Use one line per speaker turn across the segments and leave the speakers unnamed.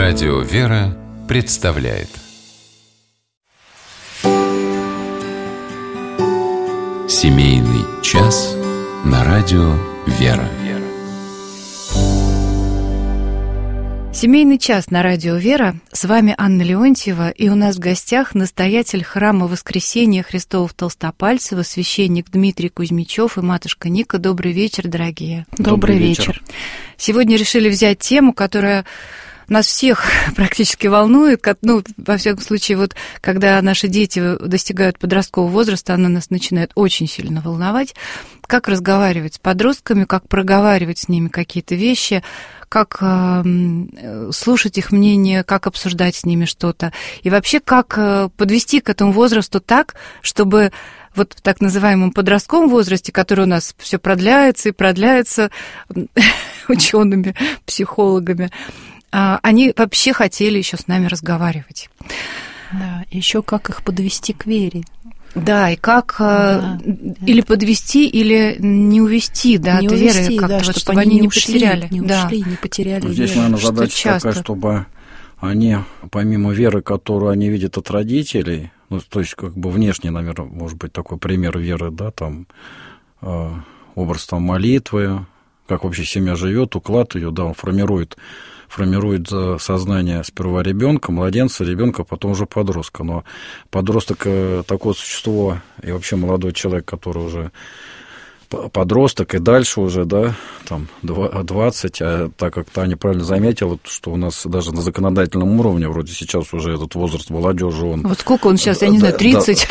Радио «Вера» представляет Семейный час на радио «Вера».
Семейный час на радио «Вера». С вами Анна Леонтьева, и у нас в гостях настоятель храма Воскресения Христова в Толстопальцево, священник Дмитрий Кузьмичев и матушка Ника. Добрый вечер, дорогие.
Добрый вечер.
Сегодня решили взять тему, которая нас всех практически волнует, во всяком случае, вот когда наши дети достигают подросткового возраста, она нас начинает очень сильно волновать. Как разговаривать с подростками, как проговаривать с ними какие-то вещи, как слушать их мнение, как обсуждать с ними что-то. И вообще, как подвести к этому возрасту так, чтобы вот в так называемом подростковом возрасте, который у нас все продляется и продляется учеными, психологами, они вообще хотели еще с нами разговаривать.
Да, еще как их подвести к вере.
Да, и как или подвести, или не увести, да, от веры, как-то, вот, чтобы они не потеряли.
Не ушли, не потеряли веру.
Здесь, наверное, задача такая, чтобы они, помимо веры, которую они видят от родителей, ну, то есть, как бы внешне, наверное, может быть, такой пример веры, да, там, образ там молитвы, как вообще семья живет, уклад ее, да, он формирует сознание сперва ребенка, младенца, ребенка, потом уже подростка. Но подросток такое существо, и вообще молодой человек, который уже подросток, и дальше уже, да, там 20, а так как Таня правильно заметила, что у нас даже на законодательном уровне, вроде сейчас уже этот возраст молодежи, он...
Вот сколько он сейчас, я не знаю, 30?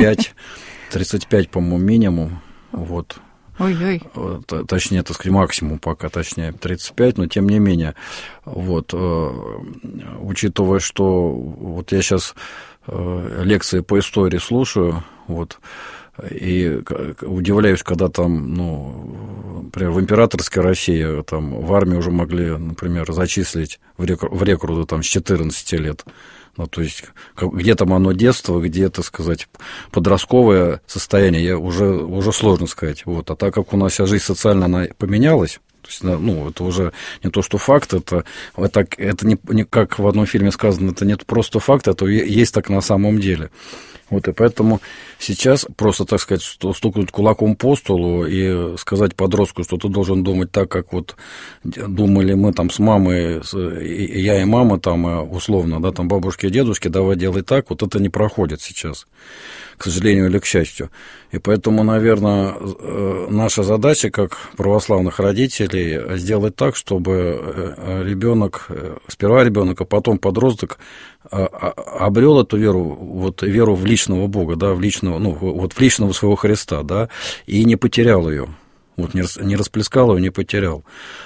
35, по-моему, минимум, вот.
Ой-ой.
Точнее, так сказать, максимум пока, точнее, 35, но тем не менее. Вот, учитывая, что вот я сейчас лекции по истории слушаю, вот, и удивляюсь, когда там, ну, например, в императорской России там в армию уже могли, например, зачислить в рекруты там с 14 лет. Ну, то есть, где там оно детство, где, так сказать, подростковое состояние, уже сложно сказать. Вот. А так как у нас вся жизнь социальная, она поменялась, то есть, ну, это уже не то, что факт, это не как в одном фильме сказано, это не просто факт, это есть так на самом деле. Вот, и поэтому сейчас просто, так сказать, стукнуть кулаком по столу и сказать подростку, что ты должен думать так, как вот думали мы там с мамой, я и мама там, условно, да, там бабушки и дедушки, давай делай так, вот это не проходит сейчас, к сожалению или к счастью. И поэтому, наверное, наша задача, как православных родителей, сделать так, чтобы сперва ребенок, а потом подросток обрел эту веру, вот веру в личного Бога, да, в личного, ну, вот в личного своего Христа, да, и не потерял ее, вот не расплескал ее, не потерял.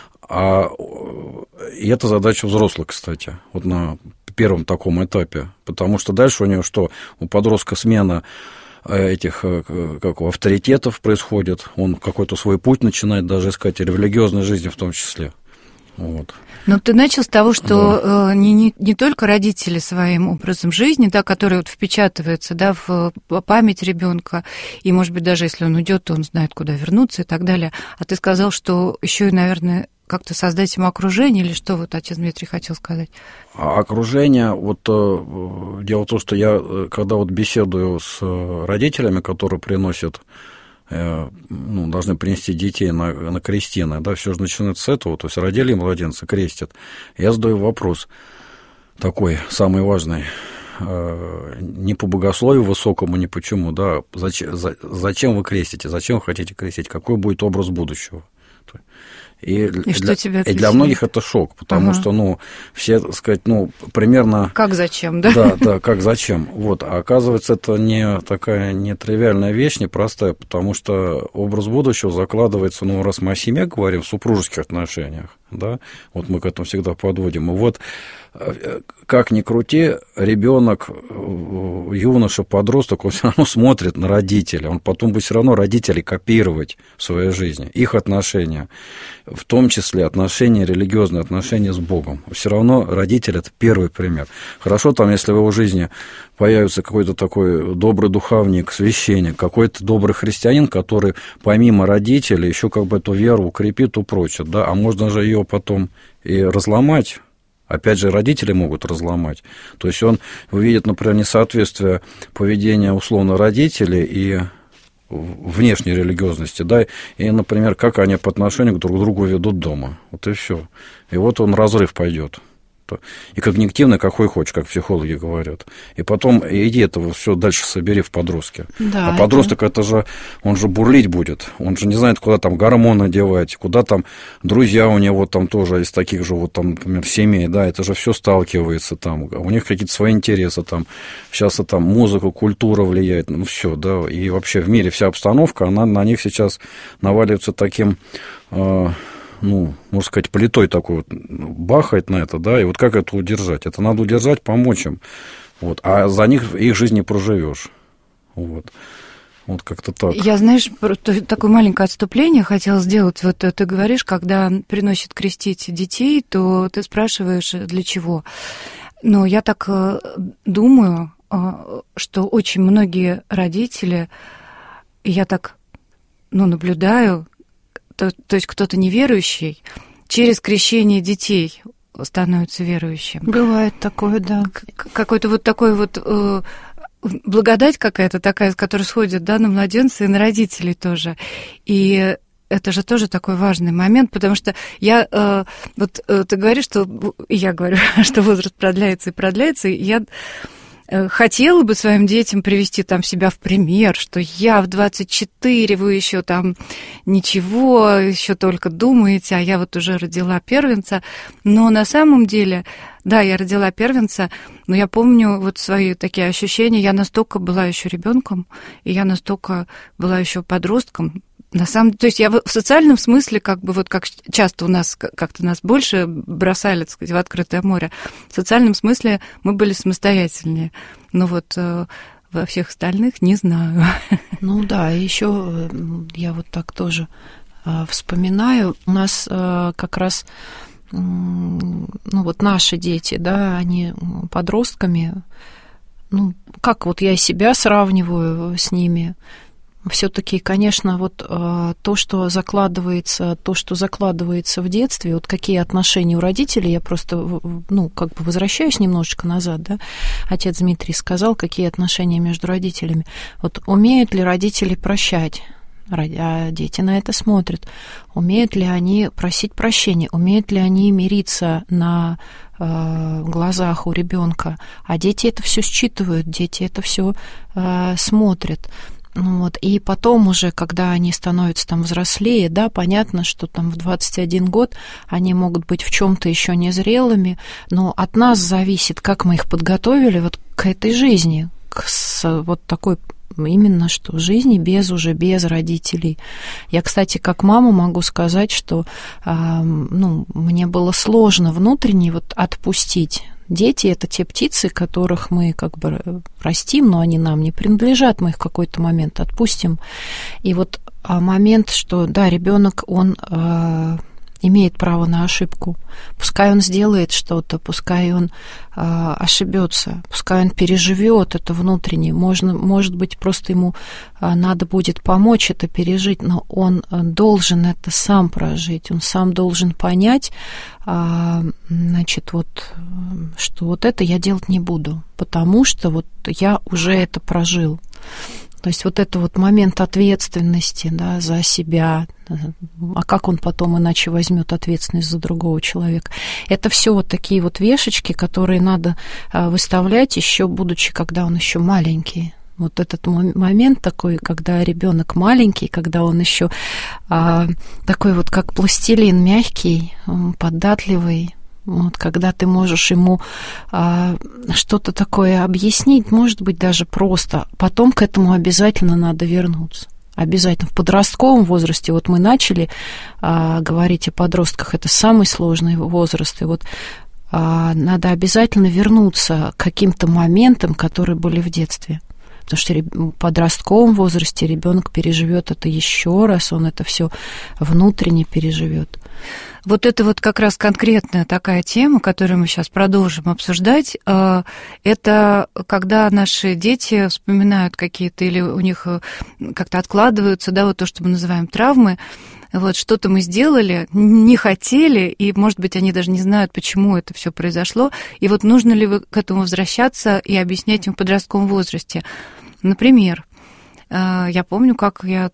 И это задача взрослых, кстати, вот на первом таком этапе, потому что дальше у него что? У подростка смена этих авторитетов происходит, он какой-то свой путь начинает даже искать, и религиозной жизни в том числе. Вот.
Но ты начал с того, что не только родители своим образом жизни, да, который вот впечатывается, да, в память ребенка, и, может быть, даже если он уйдет, то он знает, куда вернуться и так далее. А ты сказал, что еще и, наверное, как-то создать ему окружение, или что вот отец Дмитрий хотел сказать?
Окружение, вот дело в том, что я, когда вот беседую с родителями, которые приносят, ну, должны принести детей на крестины, да, все же начинается с этого, то есть родили младенца, крестят. Я задаю вопрос такой, самый важный, не по богословию высокому, ни почему, да, зачем вы крестите, зачем вы хотите крестить, какой будет образ будущего. И для многих это шок, потому что, ну, все, так сказать, ну, примерно...
Как зачем, да?
Да, как зачем. Вот. А оказывается, это не такая нетривиальная вещь, непростая, потому что образ будущего закладывается, ну, раз мы о семье говорим, в супружеских отношениях, да, вот мы к этому всегда подводим. И вот, как ни крути, ребенок, юноша, подросток, он все равно смотрит на родителей, он потом будет все равно родителей копировать в своей жизни, их отношения, в том числе отношения, религиозные отношения с Богом. Все равно родитель – это первый пример. Хорошо, там, если в его жизни появится какой-то такой добрый духовник, священник, какой-то добрый христианин, который помимо родителей еще как бы эту веру укрепит, упрочит, да, а можно же ее потом и разломать, Опять же, родители могут разломать. То есть он увидит, например, несоответствие поведения условно родителей и внешней религиозности, да, и, например, как они по отношению друг к другу ведут дома. Вот и все. И вот он разрыв пойдет. И когнитивно, какой хочешь, как психологи говорят. И потом иди это все дальше собери в подростке. Да, а подросток, это же, он же бурлить будет. Он же не знает, куда там гормоны девать, куда там друзья у него там тоже из таких же, вот там, например, семей, да, это же все сталкивается там. У них какие-то свои интересы там. Сейчас там музыка, культура влияет, ну, все, да. И вообще в мире вся обстановка, она на них сейчас наваливается таким... ну, можно сказать, плитой такой вот бахает на это, да, и вот как это удержать? Это надо удержать, помочь им, вот, а за них их жизнь не проживешь, вот как-то так.
Я, знаешь, такое маленькое отступление хотела сделать, вот ты говоришь, когда приносят крестить детей, то ты спрашиваешь, для чего, но я так думаю, что очень многие родители, я так, наблюдаю, то есть кто-то неверующий через крещение детей становится верующим.
Бывает такое, да.
Какой-то вот такой вот благодать какая-то такая, которая сходит, да, на младенца и на родителей тоже. И это же тоже такой важный момент, потому что ты говоришь, что я говорю, что возраст продляется и продляется, и я хотела бы своим детям привести там себя в пример, что я в 24, вы еще там ничего, еще только думаете, а я вот уже родила первенца. Но на самом деле, да, я родила первенца, но я помню вот свои такие ощущения. Я настолько была еще ребенком, и я настолько была еще подростком. То есть я в социальном смысле, как часто у нас, как-то нас больше бросали, так сказать, в открытое море, в социальном смысле мы были самостоятельнее. Но вот во всех остальных не знаю.
Ну да, еще я вот так тоже вспоминаю. У нас как раз, вот наши дети, да, они подростками, как вот я себя сравниваю с ними. Все-таки, конечно, вот то, что закладывается в детстве, вот какие отношения у родителей, я просто, возвращаюсь немножечко назад, да, отец Дмитрий сказал, какие отношения между родителями. Вот умеют ли родители прощать? А дети на это смотрят. Умеют ли они просить прощения? Умеют ли они мириться на глазах у ребенка? А дети это все считывают, дети это все смотрят. Вот. И потом уже, когда они становятся там взрослее, да, понятно, что там в 21 год они могут быть в чем-то еще незрелыми, но от нас зависит, как мы их подготовили вот к этой жизни, к вот такой именно что жизни без родителей. Я, кстати, как мама могу сказать, что мне было сложно внутренне вот отпустить. Дети – это те птицы, которых мы растим, но они нам не принадлежат, мы их в какой-то момент отпустим. И вот момент, что, да, ребенок, он имеет право на ошибку. Пускай он сделает что-то, пускай он ошибется, пускай он переживет это внутренне. Может быть, просто ему надо будет помочь это пережить, но он должен это сам прожить, он сам должен понять, что вот это я делать не буду, потому что вот я уже это прожил. То есть вот это вот момент ответственности, да, за себя, а как он потом иначе возьмет ответственность за другого человека? Это все вот такие вот вешечки, которые надо выставлять еще будучи, когда он еще маленький. Вот этот момент такой, когда ребенок маленький, когда он еще такой вот как пластилин, мягкий, податливый. Вот, когда ты можешь ему что-то такое объяснить, может быть, даже просто, потом к этому обязательно надо вернуться. Обязательно. В подростковом возрасте, вот мы начали говорить о подростках, это самый сложный возраст, и вот надо обязательно вернуться к каким-то моментам, которые были в детстве. Потому что в подростковом возрасте ребенок переживет это еще раз, он это все внутренне переживет.
Вот это вот как раз конкретная такая тема, которую мы сейчас продолжим обсуждать, это когда наши дети вспоминают какие-то, или у них как-то откладываются, да, вот то, что мы называем травмы, Вот, что-то мы сделали, не хотели, и, может быть, они даже не знают, почему это все произошло. И вот нужно ли к этому возвращаться и объяснять им в подростковом возрасте. Например, я помню, как я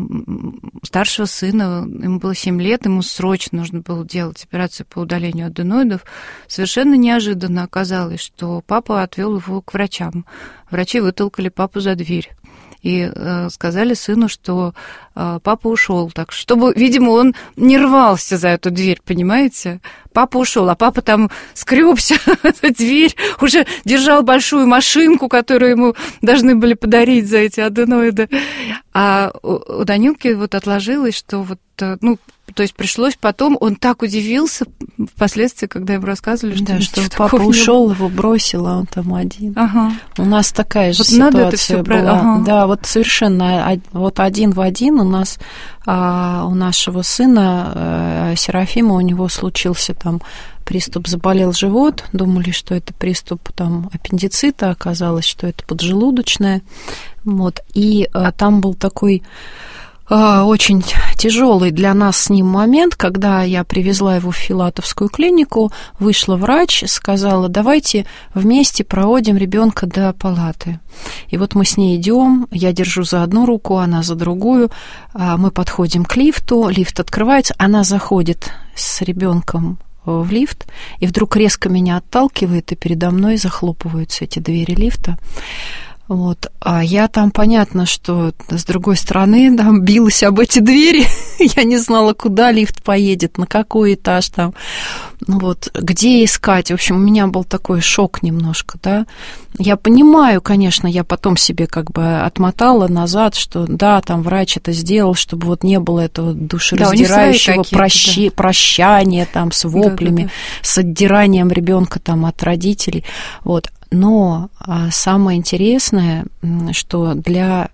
старшего сына, ему было 7 лет, ему срочно нужно было делать операцию по удалению аденоидов. Совершенно неожиданно оказалось, что папа отвел его к врачам. Врачи вытолкали папу за дверь и сказали сыну, что папа ушел. Так, чтобы, видимо, он не рвался за эту дверь, понимаете? Папа ушел, а папа там скребся в эту дверь, уже держал большую машинку, которую ему должны были подарить за эти аденоиды. А у Данилки вот отложилось, что вот, ну, то есть пришлось потом, он так удивился впоследствии, когда ему рассказывали, что,
да, что папа ушел, его бросил, а он там один.
Ага.
У нас такая же
вот
ситуация была.
Ага.
Да, вот совершенно вот один в один у нас, у нашего сына Серафима, у него случился там приступ, заболел живот, думали, что это приступ там аппендицита, оказалось, что это поджелудочное. Вот. И там был такой очень тяжелый для нас с ним момент, когда я привезла его в Филатовскую клинику, вышла врач, сказала: давайте вместе проводим ребенка до палаты. И вот мы с ней идем, я держу за одну руку, она за другую, мы подходим к лифту, лифт открывается, она заходит с ребенком в лифт, и вдруг резко меня отталкивает, и передо мной захлопываются эти двери лифта. Вот. А я там, понятно, что с другой стороны там билась об эти двери, я не знала, куда лифт поедет, на какой этаж там, вот, где искать. В общем, у меня был такой шок немножко, да. Я понимаю, конечно, я потом себе как бы отмотала назад, что да, там врач это сделал, чтобы вот не было этого душераздирающего прощания там с воплями, с отдиранием ребенка там от родителей, вот. Но самое интересное, что для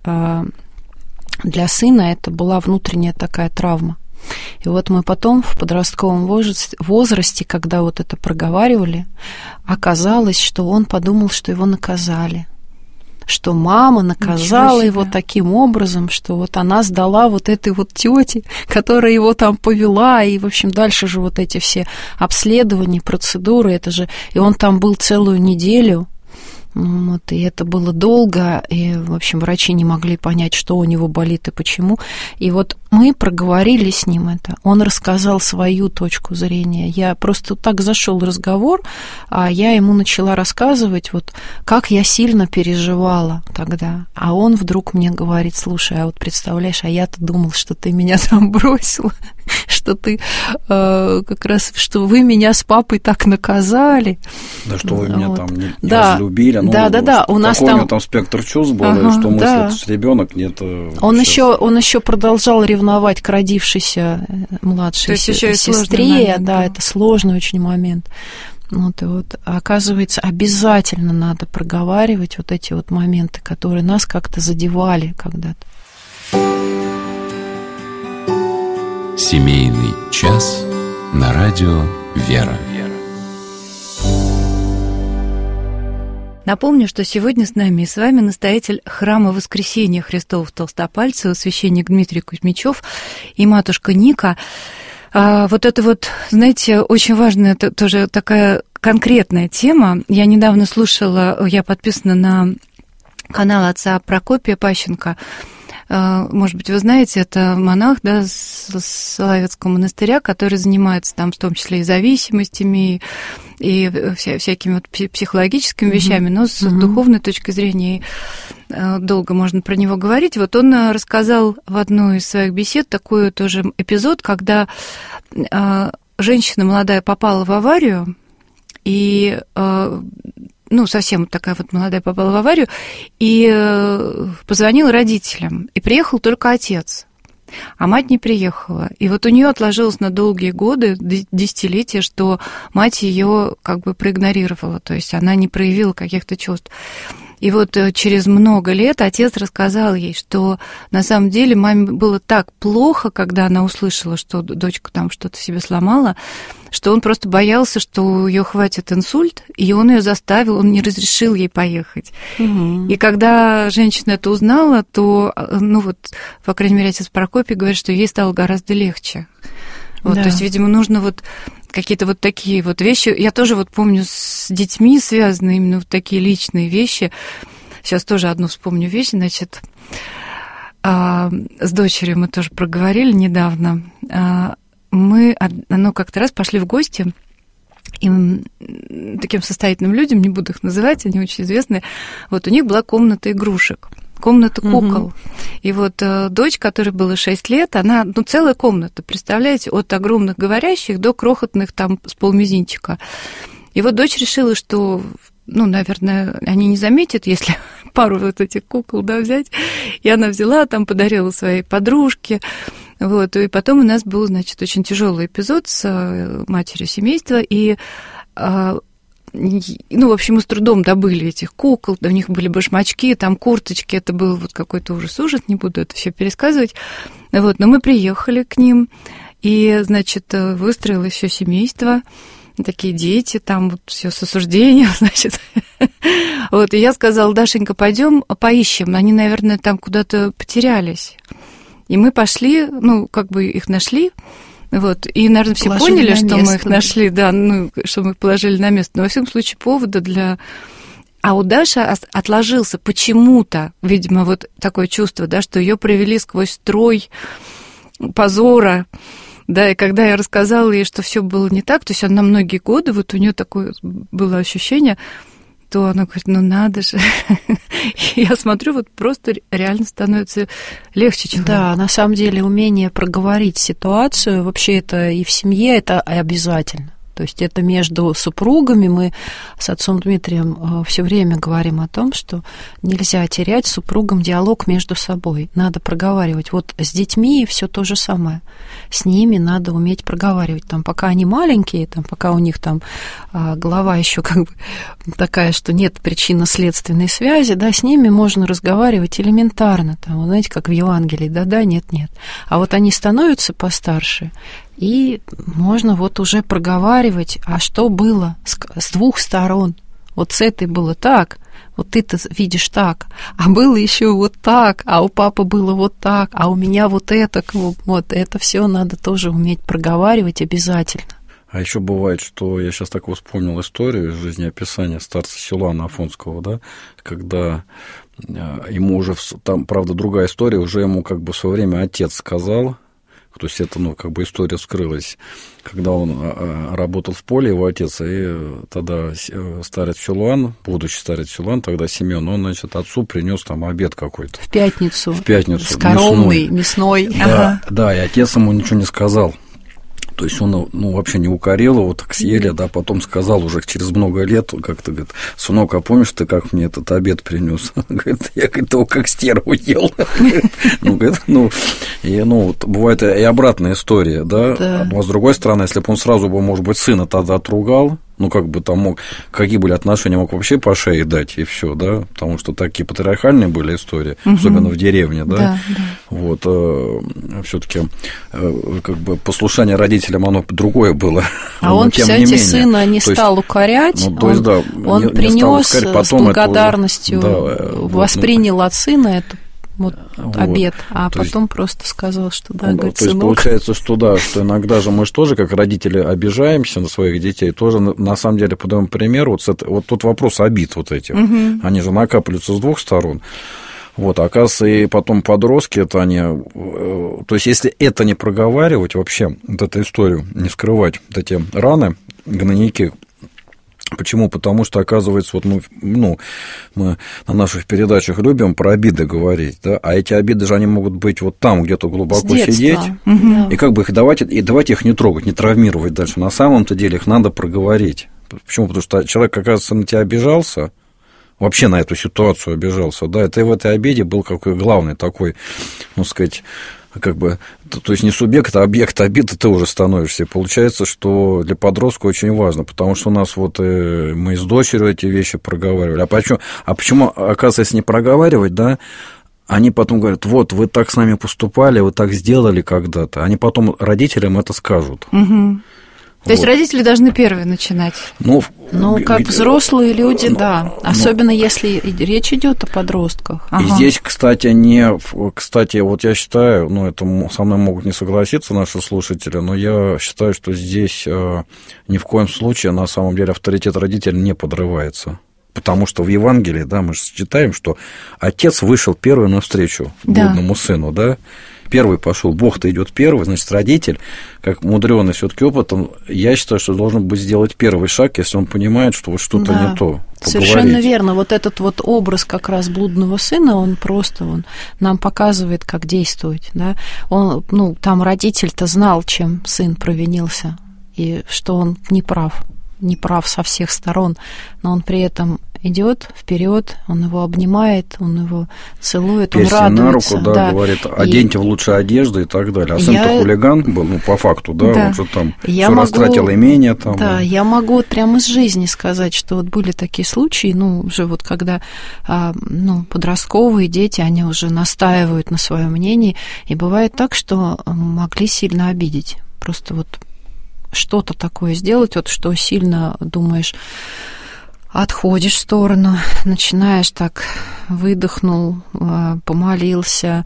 сына это была внутренняя такая травма. И вот мы потом в подростковом возрасте, когда вот это проговаривали, оказалось, что он подумал, что его наказали. Что мама наказала его таким образом, что вот она сдала вот этой вот тете, которая его там повела, и, в общем, дальше же вот эти все обследования, процедуры, это же... И он там был целую неделю, вот, и это было долго, и, в общем, врачи не могли понять, что у него болит и почему. И вот мы проговорили с ним это, он рассказал свою точку зрения. Я просто так зашел разговор, а я ему начала рассказывать, вот, как я сильно переживала тогда. А он вдруг мне говорит: слушай, а вот представляешь, а я-то думал, что ты меня там бросила, что ты как раз, что вы меня с папой так наказали.
Да, что вы меня там не
разлюбили. Да. У нас
какой у него там спектр чувств был, что мысль, это же ребенок, нет.
Он еще продолжал ревновать к родившейся младшей сестре. Да, это сложный очень момент. Вот, и вот, оказывается, обязательно надо проговаривать вот эти вот моменты, которые нас как-то задевали когда-то.
Семейный час на радио «Вера».
Напомню, что сегодня с нами и с вами настоятель храма Воскресения Христова в Толстопальцево, священник Дмитрий Кузьмичев и матушка Ника. Вот это вот, знаете, очень важная, это тоже такая конкретная тема. Я недавно слушала, я подписана на канал отца Прокопия Пащенко. Может быть, вы знаете, это монах, да, с Соловецкого монастыря, который занимается там в том числе и зависимостями, и всякими вот психологическими вещами, но с духовной точки зрения долго можно про него говорить. Вот он рассказал в одной из своих бесед такой тоже эпизод, когда женщина молодая попала в аварию, и совсем такая вот молодая попала в аварию, и позвонила родителям, и приехал только отец, а мать не приехала. И вот у нее отложилось на долгие годы, десятилетия, что мать ее как бы проигнорировала, то есть она не проявила каких-то чувств. И вот через много лет отец рассказал ей, что на самом деле маме было так плохо, когда она услышала, что дочка там что-то себе сломала, что он просто боялся, что у ее хватит инсульт, и он ее заставил, он не разрешил ей поехать. И когда женщина это узнала, то, ну вот, по крайней мере, отец Прокопий говорит, что ей стало гораздо легче. Вот, да. То есть, видимо, нужно вот какие-то вот такие вот вещи. Я тоже вот помню, с детьми связаны именно вот такие личные вещи. Сейчас тоже одну вспомню вещь, значит, с дочерью мы тоже проговорили недавно. Мы как-то раз пошли в гости, и таким состоятельным людям, не буду их называть, они очень известные, вот у них была комната игрушек. Комната кукол. И вот дочь, которой было 6 лет, она, ну, целая комната, представляете, от огромных говорящих до крохотных там с полмизинчика. И вот дочь решила, что, ну, наверное, они не заметят, если пару вот этих кукол, да, взять. И она взяла, там подарила своей подружке. Вот, и потом у нас был, значит, очень тяжелый эпизод с матерью семейства, и ну, в общем, мы с трудом добыли этих кукол, у них были башмачки, там курточки, это был вот какой-то ужас, не буду это все пересказывать. Вот, но мы приехали к ним, и, значит, выстроилось все семейство, такие дети, там вот все с осуждением, значит. Вот, и я сказала: Дашенька, пойдем поищем, они, наверное, там куда-то потерялись. И мы пошли, ну, как бы их нашли. Вот, и, наверное, все поняли, что мы их нашли, да, ну, что мы их положили на место. Но, во всяком случае, повода для... А у Даши отложился почему-то, видимо, вот такое чувство, да, что ее провели сквозь строй позора, да, и когда я рассказала ей, что все было не так, то есть она многие годы, вот у нее такое было ощущение, то она говорит: ну надо же. Я смотрю, вот просто реально становится легче человеку.
Да, на самом деле умение проговорить ситуацию, вообще это и в семье, это обязательно. То есть это между супругами. Мы с отцом Дмитрием все время говорим о том, что нельзя терять с супругом диалог между собой. Надо проговаривать. Вот с детьми все то же самое. С ними надо уметь проговаривать. Там, пока они маленькие, там, пока у них там голова еще как бы такая, что нет причинно-следственной связи, да, с ними можно разговаривать элементарно. Там, знаете, как в Евангелии, да-да, нет-нет. А вот они становятся постарше, и можно вот уже проговаривать, а что было с двух сторон. Вот с этой было так, вот ты-то видишь так, а было еще вот так, а у папы было вот так, а у меня вот это. Вот это все надо тоже уметь проговаривать обязательно.
А еще бывает, что я сейчас так вспомнил историю из жизнеописания старца Силуана Афонского, да, когда ему уже, там, правда, другая история, уже ему как бы в свое время отец сказал. То есть это, ну, как бы история вскрылась, когда он работал в поле, его отец, и тогда старец Силуан, будучи старец Силуан, тогда Семен, он, значит, отцу принес там обед какой-то.
В пятницу.
Скоромный,
мясной.
Да, да, и отец ему ничего не сказал. То есть он, ну, вообще не укорил его, так съели, да, потом сказал уже через много лет, как-то, говорит: сынок, а помнишь ты, как мне этот обед принес? Говорит: я, говорит, его как стерву ел. Ну, говорит, вот бывает и обратная история, да. Но с другой стороны, если бы он сразу бы, может быть, сына тогда отругал, ну, как бы там мог, какие были отношения, мог вообще по шее дать, и все, да, потому что такие патриархальные были истории, особенно в деревне, да. Вот, все-таки как бы послушание родителям, оно другое было.
А он, кстати, сына не стал укорять, он принес с благодарностью, воспринял от сына это. Вот обед, а то потом есть, просто сказал, что да, говорит,
то есть
сынок.
Получается, что да, что иногда же мы же тоже, как родители, обижаемся на своих детей, тоже на самом деле подаем пример, вот тут вопрос обид вот этих, они же накапливаются с двух сторон. Вот, оказывается, и потом подростки, это они... То есть, если это не проговаривать вообще, вот эту историю, не скрывать, вот эти раны, гнойники. Почему? Потому что, оказывается, вот мы на наших передачах любим про обиды говорить, да, а эти обиды же, они могут быть вот там где-то глубоко сидеть, и как бы их давайте их не трогать, не травмировать дальше. На самом-то деле их надо проговорить. Почему? Потому что человек, оказывается, на тебя обижался, вообще на эту ситуацию обижался, да, это и в этой обиде был какой главный такой, ну, сказать, как бы, то есть не субъект, а объект обиды ты уже становишься. И получается, что для подростка очень важно, потому что у нас вот мы с дочерью эти вещи проговаривали. А почему, оказывается, не проговаривать, да? Они потом говорят, вот, вы так с нами поступали, вы так сделали когда-то. Они потом родителям это скажут.
Угу. То есть родители должны первые начинать.
Ну, как взрослые люди, да. Особенно если речь идет о подростках.
И здесь, кстати, вот я считаю, это со мной могут не согласиться наши слушатели, но я считаю, что здесь ни в коем случае на самом деле авторитет родителя не подрывается. Потому что в Евангелии, да, мы же читаем, что отец вышел первый навстречу блудному сыну, да. Первый пошел, Бог-то идет первый, значит, родитель, как мудрёный все-таки опытом, я считаю, что должен быть сделать первый шаг, если он понимает, что вот что-то не то.
Совершенно верно. Вот этот вот образ как раз блудного сына, он нам показывает, как действовать, да. Там родитель-то знал, чем сын провинился, и что он не прав со всех сторон, но он при этом идет вперед, он его обнимает, он его целует, он радуется.
На руку, говорит, оденьте в лучшие одежды и так далее. А сын-то хулиган был, по факту, он же там все растратил имение. Там,
я могу вот прямо из жизни сказать, что вот были такие случаи, уже вот когда подростковые дети, они уже настаивают на своем мнении, и бывает так, что могли сильно обидеть. Просто вот что-то такое сделать, вот что сильно думаешь, отходишь в сторону, начинаешь так, выдохнул, помолился,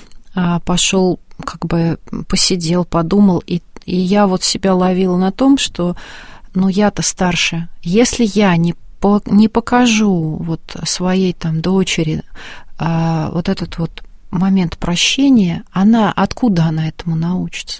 пошел, как бы посидел, подумал, и я вот себя ловила на том, что, я-то старше, если я не покажу вот своей там дочери вот этот вот момент прощения, откуда она этому научится?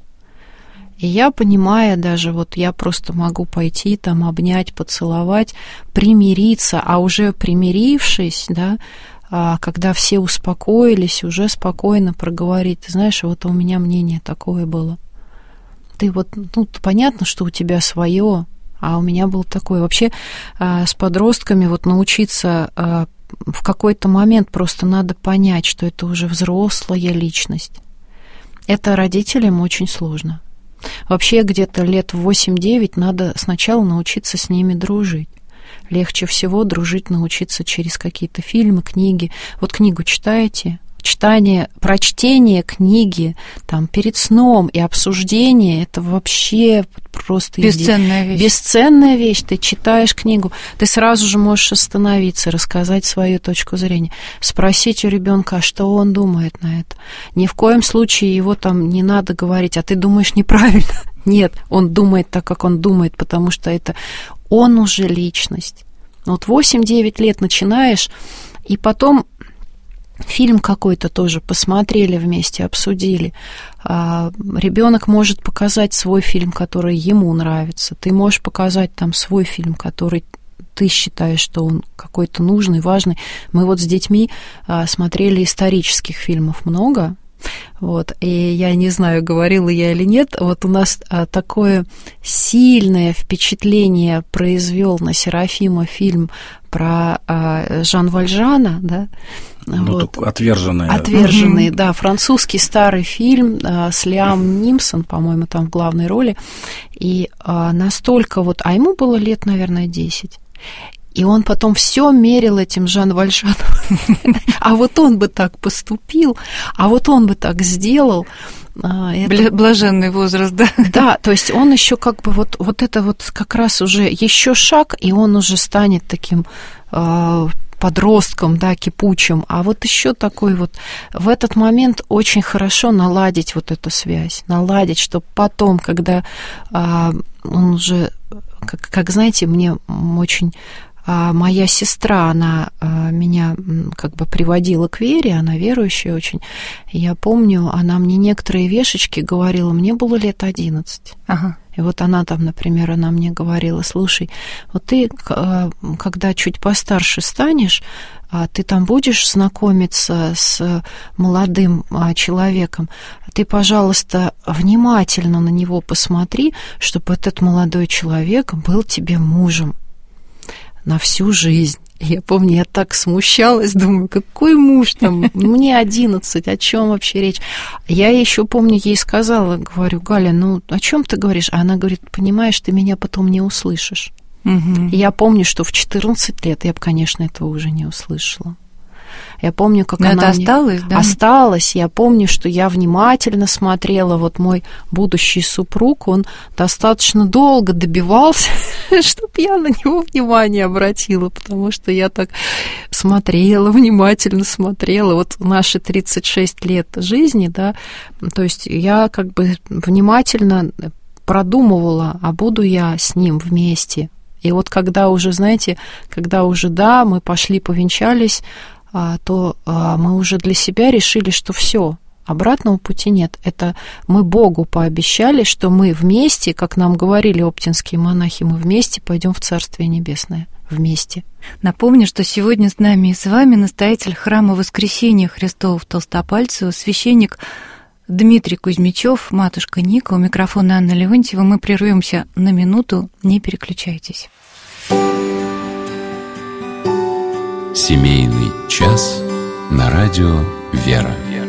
И я, понимая даже, вот я просто могу пойти там обнять, поцеловать, примириться, а уже примирившись, да, когда все успокоились, уже спокойно проговорить, ты знаешь, вот у меня мнение такое было. Ты вот, понятно, что у тебя свое, а у меня было такое. Вообще с подростками вот научиться в какой-то момент просто надо понять, что это уже взрослая личность. Это родителям очень сложно. Вообще где-то лет в 8-9 надо сначала научиться с ними дружить. Легче всего дружить научиться через какие-то фильмы, книги. Вот книгу читаете, прочтение книги там, перед сном и обсуждение, это вообще просто
бесценная вещь.
Бесценная вещь. Ты читаешь книгу, ты сразу же можешь остановиться, рассказать свою точку зрения, спросить у ребенка, что он думает на это. Ни в коем случае его там не надо говорить, а ты думаешь неправильно. Нет, он думает так, как он думает, потому что это он уже личность. Вот 8-9 лет начинаешь, и потом фильм какой-то тоже посмотрели вместе, обсудили. Ребенок может показать свой фильм, который ему нравится. Ты можешь показать там свой фильм, который ты считаешь, что он какой-то нужный, важный. Мы вот с детьми смотрели исторических фильмов много. Вот, и я не знаю, говорила я или нет, вот у нас такое сильное впечатление произвел на Серафима фильм про Жан Вальжана, да?
Вот. Отверженные.
Отверженные, да, французский старый фильм с Лиам Нимсон, по-моему, там в главной роли, и настолько вот, а ему было лет, наверное, 10. И он потом все мерил этим Жан Вальжаном. А вот он бы так поступил, а вот он бы так сделал.
Блаженный возраст, да.
Да, то есть он еще как бы вот это вот как раз уже еще шаг, и он уже станет таким подростком, да, кипучим. А вот еще такой вот в этот момент очень хорошо наладить вот эту связь, наладить, чтобы потом, когда он уже, как знаете, мне очень... Моя сестра, она меня как бы приводила к вере, она верующая очень. Я помню, она мне некоторые вешечки говорила, мне было лет 11.
Ага.
И вот она там, например, она мне говорила, слушай, вот ты, когда чуть постарше станешь, ты там будешь знакомиться с молодым человеком, ты, пожалуйста, внимательно на него посмотри, чтобы этот молодой человек был тебе мужем на всю жизнь. Я помню, я так смущалась, думаю, какой муж там, мне 11, о чем вообще речь? Я еще помню, ей сказала, говорю, Галя, ну о чем ты говоришь? А она говорит, понимаешь, ты меня потом не услышишь.
Угу.
И я помню, что в 14 лет я бы, конечно, этого уже не услышала. Я помню, как она
осталось, да?
Осталось. Я помню, что я внимательно смотрела. Вот мой будущий супруг, он достаточно долго добивался, чтобы я на него внимание обратила, потому что я так смотрела, внимательно смотрела. Вот наши 36 лет жизни, да, то есть я как бы внимательно продумывала, а буду я с ним вместе. И вот когда уже, знаете, да, мы пошли, повенчались, то мы уже для себя решили, что все, обратного пути нет. Это мы Богу пообещали, что мы вместе, как нам говорили оптинские монахи, мы вместе пойдем в Царствие Небесное. Вместе.
Напомню, что сегодня с нами и с вами настоятель храма Воскресения Христова в Толстопальцево, священник Дмитрий Кузьмичев, матушка Ника, у микрофона Анна Леонтьева. Мы прервемся на минуту, не переключайтесь.
Семейный час на радио «Вера».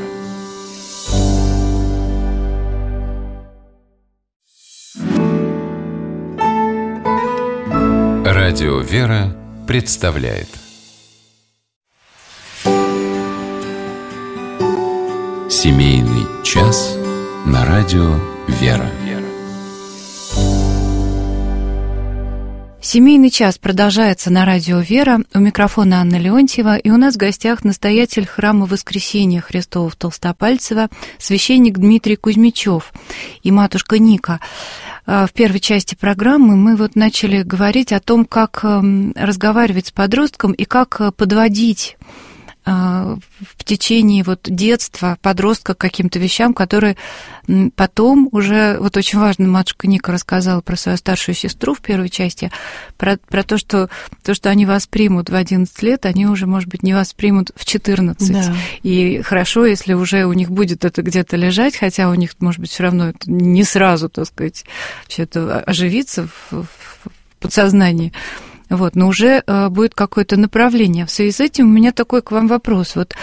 Радио «Вера» представляет Семейный час на радио «Вера».
Семейный час продолжается на радио «Вера». У микрофона Анна Леонтьева. И у нас в гостях настоятель храма Воскресения Христова в Толстопальцево, священник Дмитрий Кузьмичев и матушка Ника. В первой части программы мы вот начали говорить о том, как разговаривать с подростком и как подводить в течение вот детства подростка к каким-то вещам, которые потом уже... Вот очень важно, матушка Ника рассказала про свою старшую сестру в первой части, про то, что они воспримут в 11 лет, они уже, может быть, не воспримут в 14. Да. И хорошо, если уже у них будет это где-то лежать, хотя у них, может быть, все равно это не сразу, так сказать, все это оживится в подсознании. Вот, но уже будет какое-то направление. В связи с этим у меня такой к вам вопрос. Вот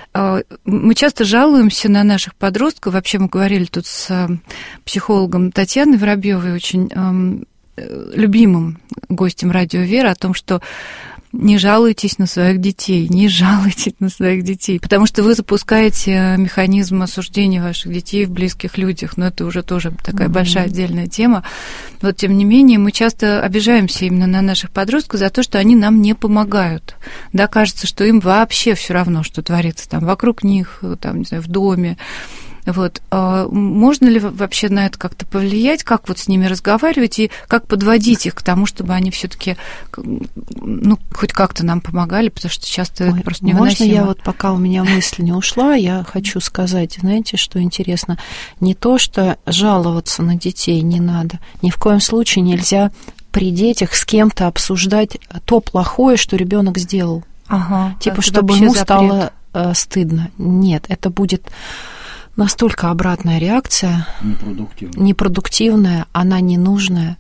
мы часто жалуемся на наших подростков. Вообще мы говорили тут с психологом Татьяной Воробьевой, очень любимым гостем радио «Вера», о том, что не жалуйтесь на своих детей, не жалуйтесь на своих детей, потому что вы запускаете механизм осуждения ваших детей в близких людях, но это уже тоже такая большая отдельная тема. Вот, тем не менее, мы часто обижаемся именно на наших подростков за то, что они нам не помогают. Да, кажется, что им вообще все равно, что творится там вокруг них, там, не знаю, в доме. Вот. Можно ли вообще на это как-то повлиять, как вот с ними разговаривать и как подводить их к тому, чтобы они все-таки, ну, хоть как-то нам помогали, потому что часто это просто невыносимо.
Можно я вот, пока у меня мысль не ушла, я хочу сказать, знаете, что интересно, не то, что жаловаться на детей не надо, ни в коем случае нельзя при детях с кем-то обсуждать то плохое, что ребенок сделал.
Ага,
типа, чтобы ему стало стыдно. Нет, это будет настолько обратная реакция, непродуктивная, она ненужная,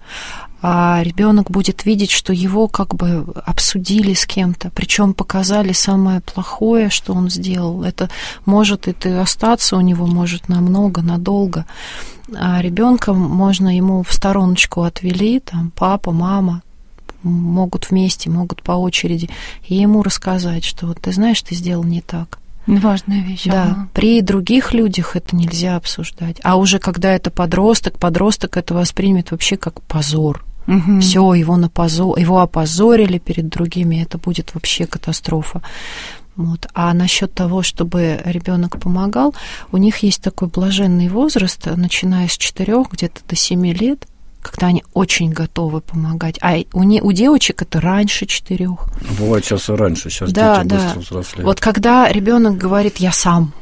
а ребенок будет видеть, что его как бы обсудили с кем-то, причем показали самое плохое, что он сделал. Это может это остаться у него, может намного, надолго. А ребенка можно ему в стороночку отвели, там папа, мама, могут вместе, могут по очереди, и ему рассказать, что вот ты знаешь, ты сделал не так.
Важная вещь.
Да, при других людях это нельзя обсуждать. А уже когда это подросток это воспримет вообще как позор. Угу. Все, его опозорили перед другими, это будет вообще катастрофа. Вот. А насчет того, чтобы ребенок помогал, у них есть такой блаженный возраст, начиная с 4 где-то до 7 лет, когда они очень готовы помогать. А у девочек это раньше 4.
Бывает сейчас и раньше, сейчас дети быстро взрослеют.
Вот когда ребенок говорит «я сам»,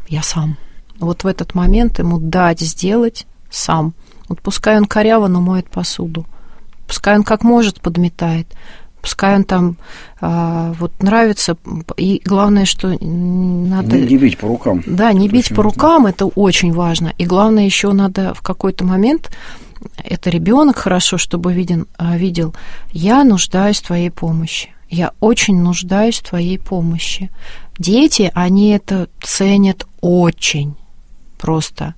вот в этот момент ему дать сделать сам. Вот пускай он коряво, но моет посуду. Пускай он как может подметает. Пускай он там вот нравится. И главное, что надо...
Не бить по рукам.
Да, не бить по рукам, это очень важно. И главное, еще надо в какой-то момент... Это ребенок хорошо, чтобы видел, я нуждаюсь в твоей помощи. я очень нуждаюсь в твоей помощи. Дети, они это ценят очень просто.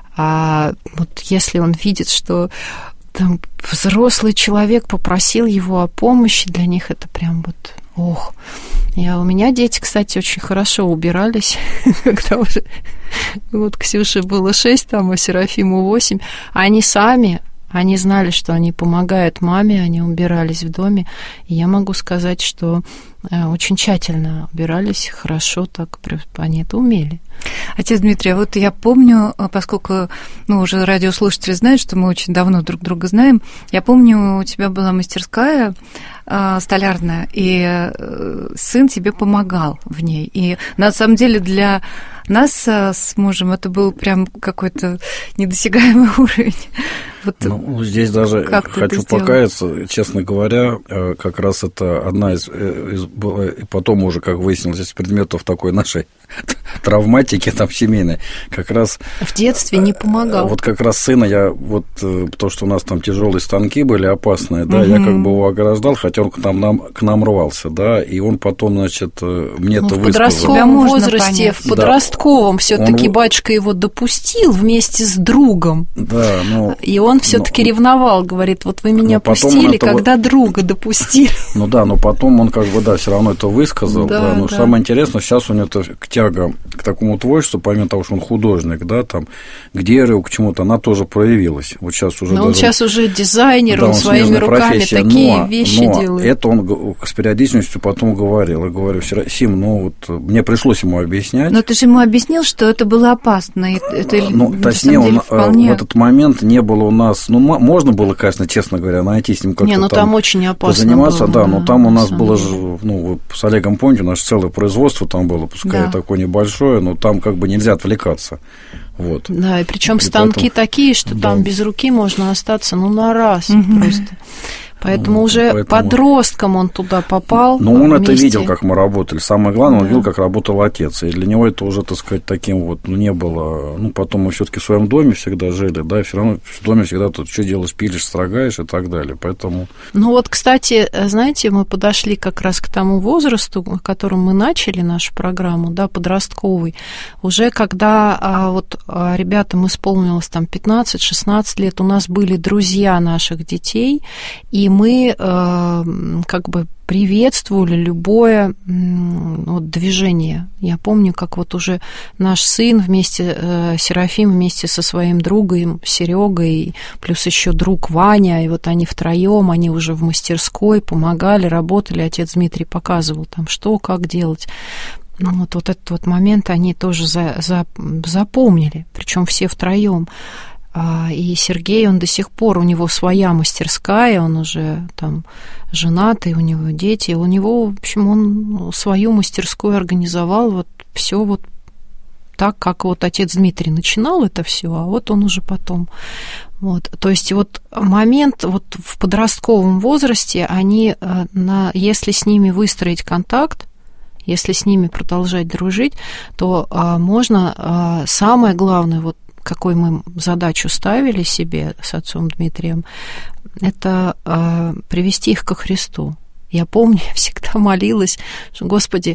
А вот если он видит, что там взрослый человек попросил его о помощи, для них это прям вот, ох. У меня дети, кстати, очень хорошо убирались, когда уже вот Ксюше было 6, там, а Серафиму 8. Они сами, они знали, что они помогают маме, они убирались в доме. И я могу сказать, что очень тщательно убирались, хорошо так, они это умели.
Отец Дмитрий, вот я помню, поскольку уже радиослушатели знают, что мы очень давно друг друга знаем, я помню, у тебя была мастерская столярная, и сын тебе помогал в ней. И на самом деле для нас с мужем это был прям какой-то недосягаемый уровень. Вот
здесь даже хочу покаяться, честно говоря, как раз это одна из потом уже, как выяснилось, из предметов такой нашей травматики там семейной, как раз
в детстве не помогал.
Вот как раз сына я то, что у нас там тяжелые станки были, опасные, да, я как бы его ограждал, хотя он к нам рвался, да, и он потом, значит, мне это высказал.
В подростковом возрасте, в подростковом все-таки батюшка его допустил вместе с другом.
Да,
и он все-таки ревновал, говорит, вот вы меня пустили, когда друга допустили.
Но потом он как бы, все равно это высказал, да. Самое интересное, сейчас у него тяга к такому творчеству, помимо того, что он художник, да, там, к дереву, к чему-то, она тоже проявилась. Вот сейчас уже
он сейчас уже дизайнер, он своими руками такие вещи делает.
Это он с периодичностью потом говорил. Я говорю, Сим, мне пришлось ему объяснять.
Но ты же ему объяснил, что это было опасно.
Точнее, в этот момент не было у нас, можно было, конечно, честно говоря, найти с ним как-то
там очень опасно
заниматься,
было,
но там у нас было же, вы с Олегом помните, у нас целое производство там было, пускай такое небольшое, но там как бы нельзя отвлекаться. Вот.
Да, и причем станки такие, что там без руки можно остаться, на раз просто. Поэтому уже подростком он туда попал.
Он это видел, как мы работали. Самое главное, он видел, как работал отец. И для него это уже, так сказать, таким не было. Потом мы все-таки в своем доме всегда жили, да, и все равно в доме всегда тут что делаешь, пилишь, строгаешь и так далее. Поэтому.
Кстати, знаете, мы подошли как раз к тому возрасту, о котором мы начали нашу программу, да, подростковый. Уже когда ребятам исполнилось там 15-16 лет, у нас были друзья наших детей, и мы как бы приветствовали любое движение. Я помню, как уже наш сын Серафим вместе со своим другом Серегой, плюс еще друг Ваня, и они втроем, они уже в мастерской помогали, работали, отец Дмитрий показывал там, что, как делать. Этот момент они тоже запомнили, причем все втроем. И Сергей, он до сих пор, у него своя мастерская, он уже там женатый, у него дети, у него, в общем, он свою мастерскую организовал, все так, как отец Дмитрий начинал это все, а он уже потом. То есть момент в подростковом возрасте, они, если с ними выстроить контакт, если с ними продолжать дружить, то можно, самое главное, какой мы задачу ставили себе с отцом Дмитрием, это привести их ко Христу. Я помню, я всегда молилась, что, Господи,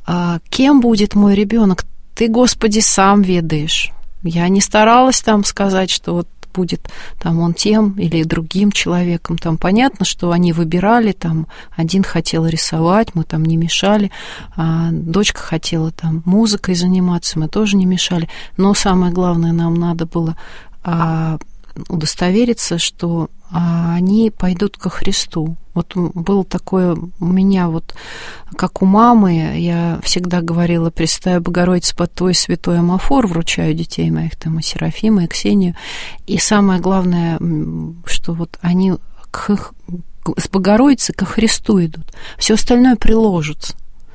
кем будет мой ребенок? Ты, Господи, сам ведаешь. Я не старалась там сказать, что будет там он тем или другим человеком. Там понятно, что они выбирали, там один хотел рисовать, мы там не мешали, а дочка хотела там музыкой заниматься, мы тоже не мешали. Но самое главное, нам надо было удостовериться, что они пойдут ко Христу. Было такое у меня, как у мамы, я всегда говорила: Пресвятая Богородица, под Твой святой амафор вручаю детей моих, там и Серафима, и Ксению. И самое главное, что они с Богородицей ко Христу идут. Все остальное приложится.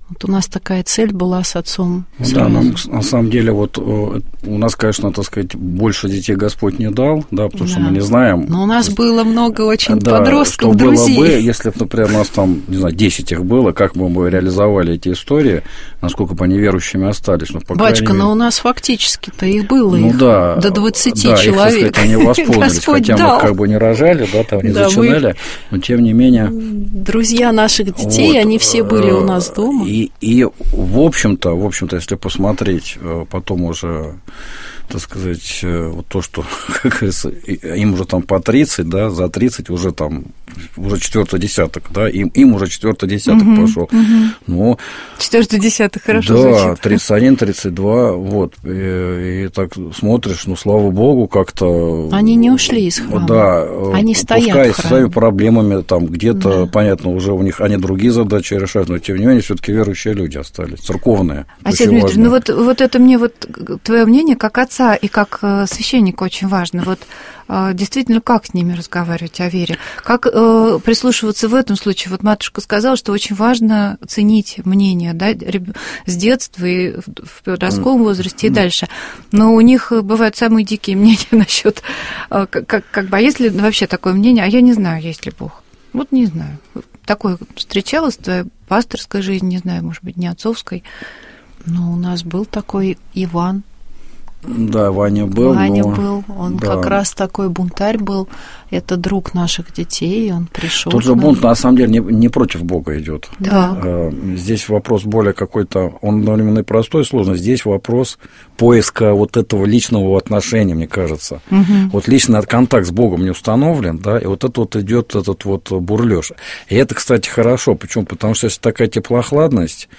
Вот у нас такая цель была с отцом.
Да, нам, на самом деле, вот у нас, конечно, так сказать, больше детей Господь не дал, да, потому что мы не знаем.
Но у нас было много очень
да,
подростков,
что
друзей.
Было бы, если бы, например, у нас там, не знаю, 10 их было, как бы мы реализовали эти истории, насколько бы они верующими остались. Ну,
Батюшка, но у нас фактически-то их было,
ну,
их
да,
до 20
да,
человек.
их, так сказать, они воспользовались,
Господь
хотя
дал.
мы как бы не рожали, да, там не зачинали, но тем не менее...
Друзья наших детей,
вот,
они все были у нас дома.
И в общем-то, если посмотреть потом уже, так сказать, вот то, что, как говорится, им уже там по 30, да, за 30 уже там, уже 4-й десяток, да, им уже 4-й десяток пошел. Ну,
4-й десяток, хорошо
да,
звучит.
31, 32, вот, и так смотришь, ну, слава богу, как-то...
Они не ушли из храма.
Да,
они стоят
пускай
в храме.
со своими проблемами, там, где-то, понятно, уже у них они другие задачи решают, но, тем не менее, все-таки верующие люди остались, церковные.
Отец Дмитрий, ну вот это мне вот твое мнение как отца и как священника очень важно. Вот действительно, как с ними разговаривать о вере? Как прислушиваться в этом случае? Вот матушка сказала, что очень важно ценить мнение, да, с детства и в подростковом возрасте и дальше. Но у них бывают самые дикие мнения насчет, как бы, а есть ли вообще такое мнение? А я не знаю, есть ли Бог. Вот не знаю. Такое встречалось в твоей пасторской жизни, не знаю, может быть, не отцовской.
Ну, у нас был такой Иван.
Да, Ваня был.
Он как раз такой бунтарь был. Это друг наших детей, он пришел.
Тут же бунт, на самом деле, не против Бога идет.
Да.
Здесь вопрос более какой-то, он одновременно и простой, и сложный. Здесь вопрос поиска вот этого личного отношения, мне кажется. Вот личный контакт с Богом не установлен, да, и вот это вот идет этот вот бурлёж. И это, кстати, хорошо. Почему? Потому что если такая теплохладность,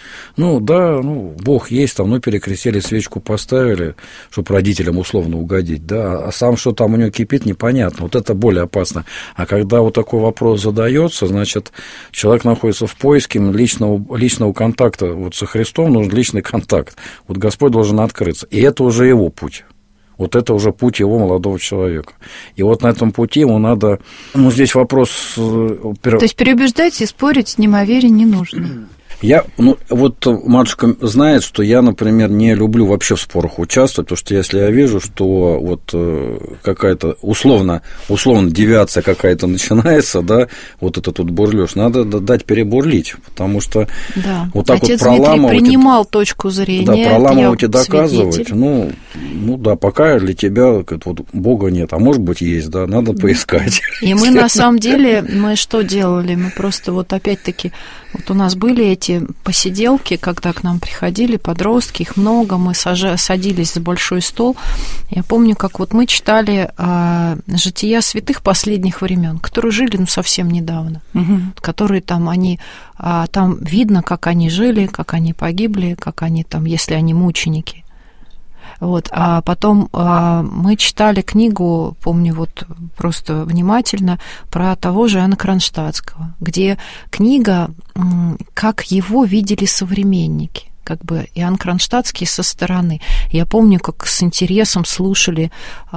Бог есть, там, перекрестили, свечку поставили, чтобы родителям условно угодить, да, а сам что там у него кипит, непонятно. Вот это более опасно. А когда вот такой вопрос задается, значит, человек находится в поиске личного контакта. Вот со Христом нужен личный контакт. Вот Господь должен открыться. И это уже его путь. Вот это уже путь его молодого человека. И вот на этом пути ему надо... здесь вопрос... То
есть переубеждать и спорить с ним о вере не нужно.
Матушка знает, что я, например, не люблю вообще в спорах участвовать, потому что если я вижу, что вот какая-то условно девиация какая-то начинается, да, вот этот вот бурлёж, надо дать перебурлить, потому что вот так
Отец
вот проламывать...
Дмитрий принимал точку зрения.
Да, проламывать и доказывать, пока для тебя вот Бога нет, а может быть есть, да, надо поискать.
И мы на самом деле, мы что делали? Мы просто вот опять-таки, вот у нас были эти посиделки, когда к нам приходили подростки, их много, мы садились за большой стол. Я помню, как вот мы читали жития святых последних времен, которые жили совсем недавно, которые там там видно, как они жили, как они погибли, как они там, если они мученики. Вот. А потом мы читали книгу, помню, вот просто внимательно, про того же Иоанна Кронштадтского, где книга, как его видели современники, как бы Иоанн Кронштадтский со стороны. Я помню, как с интересом слушали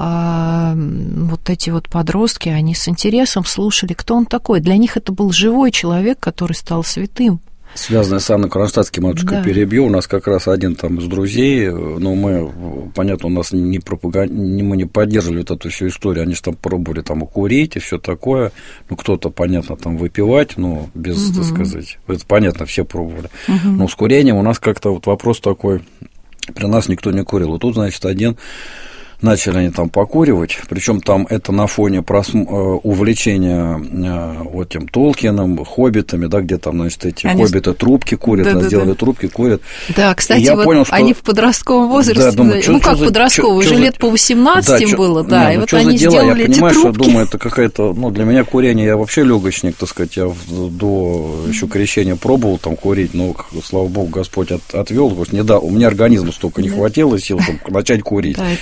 вот эти вот подростки, они с интересом слушали, кто он такой. Для них это был живой человек, который стал святым.
Связанное с Иоанном Кронштадтским, матушка, перебью. У нас как раз один там из друзей, но мы, понятно, у нас мы не поддерживали вот эту всю историю, они же там пробовали там курить и все такое, кто-то, понятно, там выпивать, но без, так сказать, это понятно, все пробовали. Но с курением у нас как-то вот вопрос такой, при нас никто не курил. Вот тут, значит, начали они там покуривать, причем там это на фоне увлечения вот тем Толкином, хоббитами, да, где там, значит, эти хоббиты трубки курят, сделали трубки, курят.
Да, кстати, вот понял, что... они в подростковом возрасте,
да, думаю,
подростковый, уже лет по 18 было, да, и вот они сделали эти трубки. Я понимаю, что, думаю, это какая-то, для меня курение, я вообще легочник, так сказать, я до еще крещения пробовал там курить, но, слава богу, Господь отвел, у меня организма столько не хватило сил, чтобы начать курить. Да, это было лет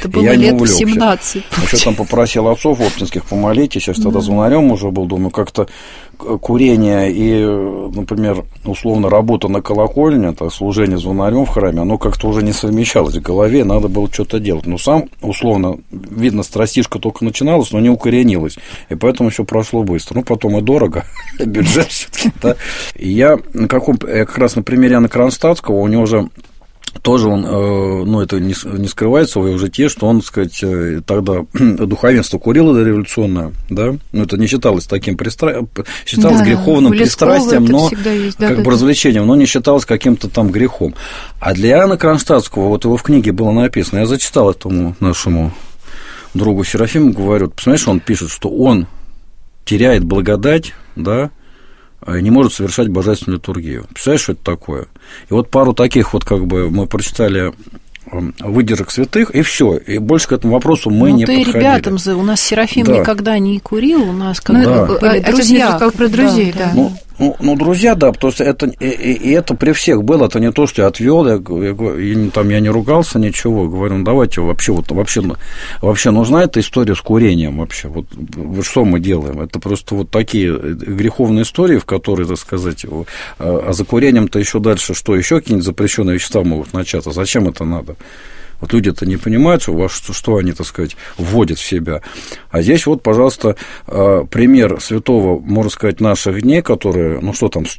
увлекся.
17.
Еще там попросил отцов оптинских помолитесь, я тогда звонарем уже был, думаю, как-то курение и, например, условно, работа на колокольне, это служение звонарем в храме, оно как-то уже не совмещалось в голове, надо было что-то делать. Но сам, условно, видно, страстишка только начиналась, но не укоренилась, и поэтому все прошло быстро. Ну, потом и дорого, бюджет все-таки, да. И я как раз на примере Иоанна Кронштадтского, у него же тоже он, ну, это не скрывается в его житии, что он, так сказать, тогда духовенство курило дореволюционное, да, ну, это не считалось таким считалось греховным пристрастием, но есть, как бы развлечением, но не считалось каким-то там грехом. А для Иоанна Кронштадтского, вот его в книге было написано, я зачитал этому нашему другу Серафиму, говорю, посмотришь, он пишет, что он теряет благодать, да, не может совершать божественную литургию. Представляешь, что это такое? И вот пару таких вот, как бы, мы прочитали выдержек святых, и все. И больше к этому вопросу мы не подходили. Ну, ты ребятам,
у нас Серафим никогда не курил, у нас когда были
друзья. Отец про друзей, да.
Ну, друзья, да, потому что это, и это при всех было, это не то, что я отвел, я не ругался, ничего, говорю, ну, давайте вообще нужна эта история с курением вообще, вот что мы делаем, это просто вот такие греховные истории, в которые, так сказать, а за курением-то еще дальше, что еще какие-нибудь запрещенные вещества могут начаться, зачем это надо? Вот люди-то не понимают, что они, так сказать, вводят в себя. А здесь вот, пожалуйста, пример святого, можно сказать, наших дней, которые, ну, что там,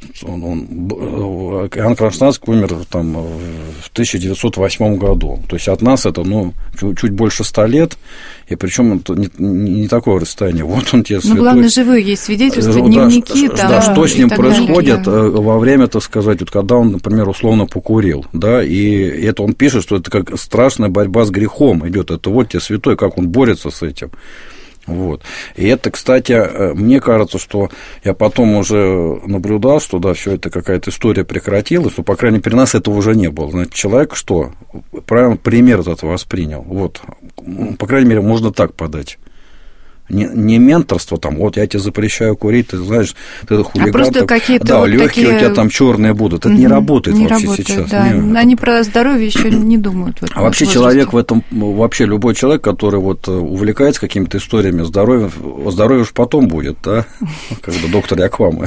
Иоанн Кронштадтский умер там в 1908 году. То есть от нас это, ну, чуть больше 100 лет, и причем это не такое расстояние. Вот он тебе святой. Ну,
главное, живые есть свидетельства, дневники.
Да, что с ним происходит во время, так сказать, вот, когда он, например, условно покурил, да, и это он пишет, что это как страшная борьба с грехом идет. Это вот тебе святой, как он борется с этим. Вот. И это, кстати, мне кажется, что я потом уже наблюдал, что да, все это какая-то история прекратилась, но, по крайней мере, при нас этого уже не было. Значит, человек что? Правильно пример этот воспринял. Вот. По крайней мере, можно так подать. Не менторство там, вот я тебе запрещаю курить, ты знаешь, ты хулиган.
А просто какие-то
да,
вот
легкие
такие...
у тебя там черные будут. Это не работает вообще сейчас.
Да. Они про здоровье еще не думают.
А вообще человек в этом, вообще любой человек, который вот увлекается какими-то историями здоровья уж потом будет, да, как бы доктор Яквама.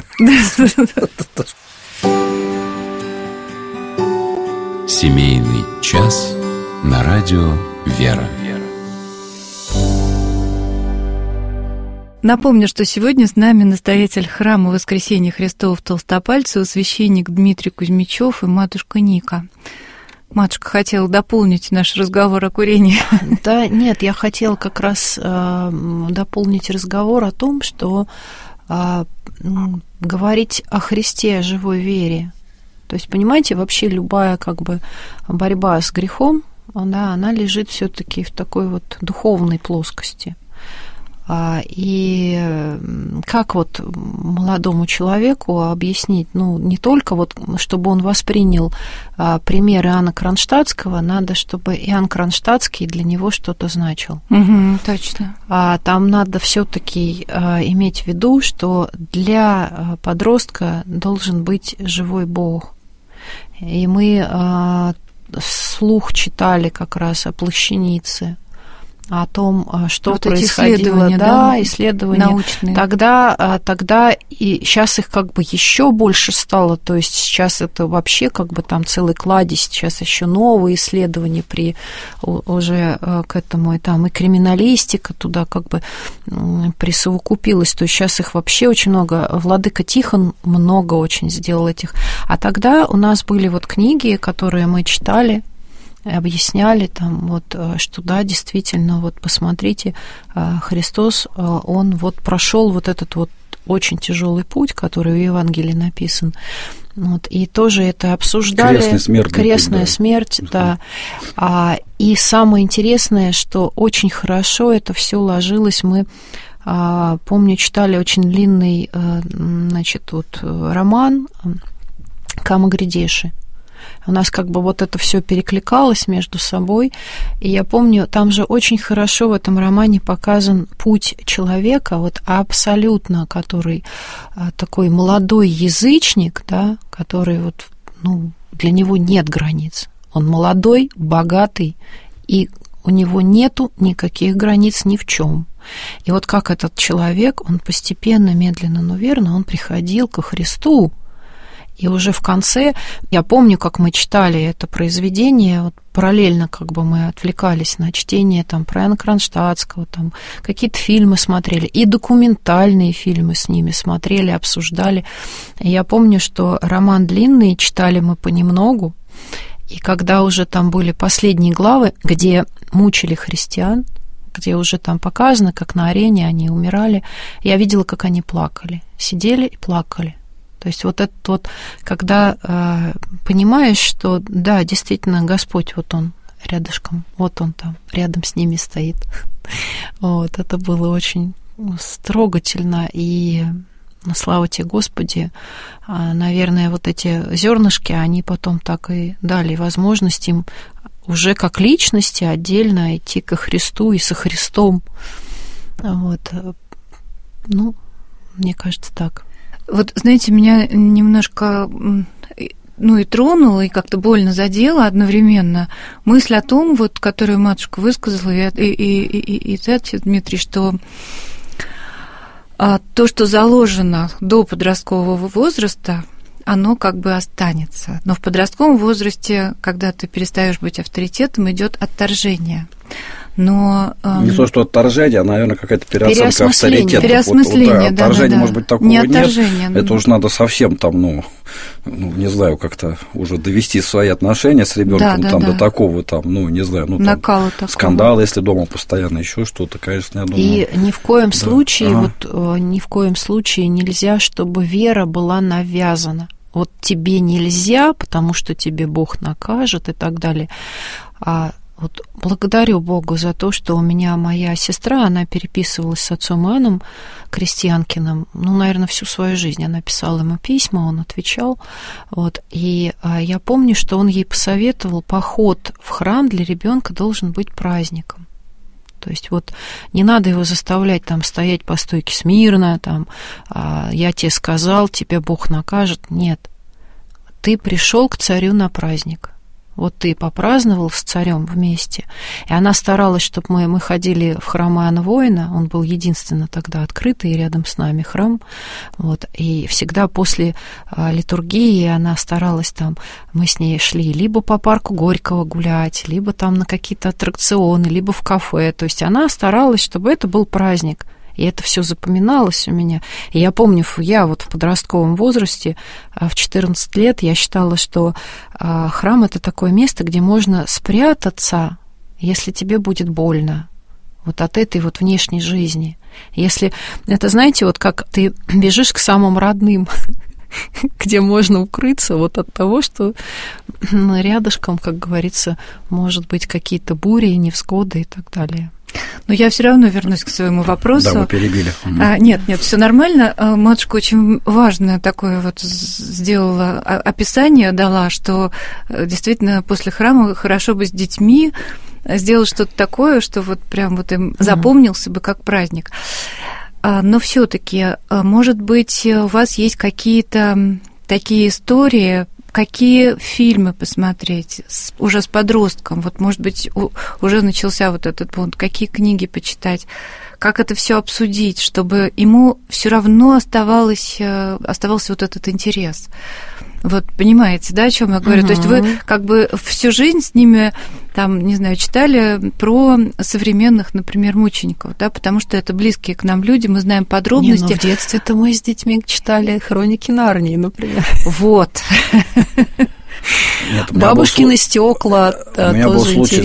Семейный час на радио «Вера».
Напомню, что сегодня с нами настоятель храма Воскресения Христова в Толстопальцево, священник Дмитрий Кузьмичев и матушка Ника. Матушка хотела дополнить наш разговор о курении.
Да, нет, я хотела как раз дополнить разговор о том, что говорить о Христе, о живой вере. То есть, понимаете, вообще любая как бы борьба с грехом, она лежит все-таки в такой вот духовной плоскости. И как вот молодому человеку объяснить, ну, не только вот, чтобы он воспринял пример Иоанна Кронштадтского, надо, чтобы Иоанн Кронштадтский для него что-то значил.
Точно.
Там надо все-таки иметь в виду, что для подростка должен быть живой Бог. И мы вслух читали как раз о плащанице, о том, что вот происходило, исследования
научные.
Тогда и сейчас их как бы еще больше стало, то есть сейчас это вообще как бы там целый кладезь, сейчас еще новые исследования уже к этому, и там и криминалистика туда как бы присовокупилась, то есть сейчас их вообще очень много, владыка Тихон много очень сделал этих, а тогда у нас были вот книги, которые мы читали, объясняли там вот, что да, действительно, вот посмотрите, Христос, он вот прошел вот этот вот очень тяжелый путь, который в Евангелии написан. Вот, и тоже это обсуждали. Крестная смерть, да. И самое интересное, что очень хорошо это все ложилось. Мы, помню, читали очень длинный, значит, вот роман Кама Гридеши. У нас как бы вот это все перекликалось между собой. И я помню, там же очень хорошо в этом романе показан путь человека, вот абсолютно, который такой молодой язычник, да, который вот, ну, для него нет границ. Он молодой, богатый, и у него нету никаких границ ни в чем. И вот как этот человек, он постепенно, медленно, но верно, он приходил ко Христу. И уже в конце, я помню, как мы читали это произведение, вот параллельно как бы мы отвлекались на чтение там про Иоанна Кронштадтского, там какие-то фильмы смотрели, и документальные фильмы с ними смотрели, обсуждали. И я помню, что роман длинный, читали мы понемногу, и когда уже там были последние главы, где мучили христиан, где уже там показано, как на арене они умирали, я видела, как они плакали, сидели и плакали. То есть вот это вот, когда понимаешь, что да, действительно, Господь, вот Он рядышком, вот Он там, рядом с ними стоит. Вот, это было очень трогательно, и слава тебе, Господи, наверное, вот эти зернышки, они потом так и дали возможность им уже как личности отдельно идти ко Христу и со Христом. Вот. Ну, мне кажется, так.
Вот, знаете, меня немножко, и тронуло, и как-то больно задело одновременно мысль о том, вот, которую матушка высказала, и ты, отец Дмитрий, что то, что заложено до подросткового возраста, оно как бы останется. Но в подростковом возрасте, когда ты перестаешь быть авторитетом, идет отторжение. Но
не то, что отторжение, а, наверное, какая-то переоценка авторитета.
Переосмысление,
вот, отторжение, может быть, такого
не
нет. Это уже надо совсем там, не знаю, как-то уже довести свои отношения с ребенком до такого там, не знаю,
накала
там, скандала, если дома постоянно еще что-то, конечно, я думаю.
И ни в коем случае, ни в коем случае нельзя, чтобы вера была навязана. Вот тебе нельзя, потому что тебе Бог накажет и так далее. Вот благодарю Богу за то, что у меня моя сестра, она переписывалась с отцом Иоанном Крестьянкиным, наверное, всю свою жизнь. Она писала ему письма, он отвечал. Вот. И я помню, что он ей посоветовал, поход в храм для ребенка должен быть праздником. То есть вот не надо его заставлять там стоять по стойке смирно, там, я тебе сказал, тебя Бог накажет. Нет. Ты пришел к царю на праздник. Вот ты попраздновал с царем вместе. И она старалась, чтобы мы ходили в храм Иоанна Воина. Он был единственно тогда открытый, и рядом с нами храм. Вот. И всегда после литургии она старалась там, мы с ней шли либо по парку Горького гулять, либо там на какие-то аттракционы, либо в кафе. То есть она старалась, чтобы это был праздник. И это все запоминалось у меня. И я помню, я вот в подростковом возрасте, в 14 лет, я считала, что храм – это такое место, где можно спрятаться, если тебе будет больно, вот от этой вот внешней жизни. Если это, знаете, вот как ты бежишь к самым родным, где можно укрыться вот от того, что рядышком, как говорится, может быть какие-то бури, невзгоды и так далее.
Но я все равно вернусь к своему вопросу.
Да, вы перебили.
Нет, все нормально. Матушка очень важное такое вот сделала описание, дала, что действительно после храма хорошо бы с детьми сделать что-то такое, что вот прям вот им запомнился бы как праздник. Но все-таки, может быть, у вас есть какие-то такие истории, какие фильмы посмотреть уже с подростком? Вот, может быть, уже начался вот этот пункт. Какие книги почитать? Как это все обсудить, чтобы ему все равно оставался вот этот интерес? Вот понимаете, да, о чем я говорю? То есть вы как бы всю жизнь с ними, там, не знаю, читали про современных, например, мучеников, да, потому что это близкие к нам люди, мы знаем подробности.
В детстве-то мы с детьми читали «Хроники Нарнии», например.
Вот.
Нет, бабушкины стекла.
У меня был случай,